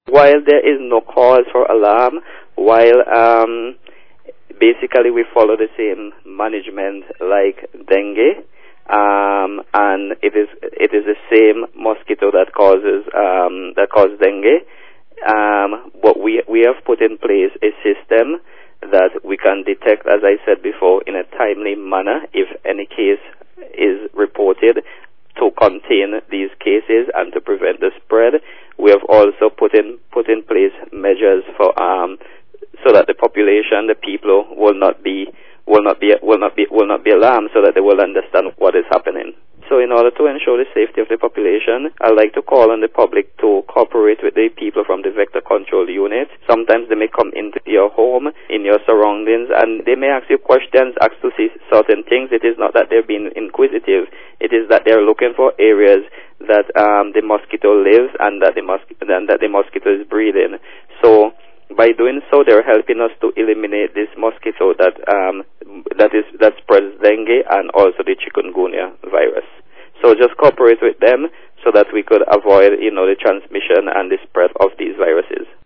While there is no cause for alarm, while basically we follow the same management like dengue, and it is the same mosquito that causes dengue. But we have put in place a system that we can detect, as I said before, in a timely manner if any case is reported, to contain these cases and to prevent the spread. We have also put in place measures for so that the population, the people, will not be alarmed, so that they will understand what is happening. So in order to ensure the safety of the population, I'd like to call on the public to cooperate with the people from the vector control unit. Sometimes they may come into your home, in your surroundings, and they may ask you questions, ask to see certain things. It is not that they're being inquisitive. It is that they're looking for areas that the mosquito lives and that the mosquito is breeding. So by doing so, they're helping us to eliminate this mosquito that spreads dengue and also the chikungunya virus. So just cooperate with them so that we could avoid, the transmission and the spread of these viruses.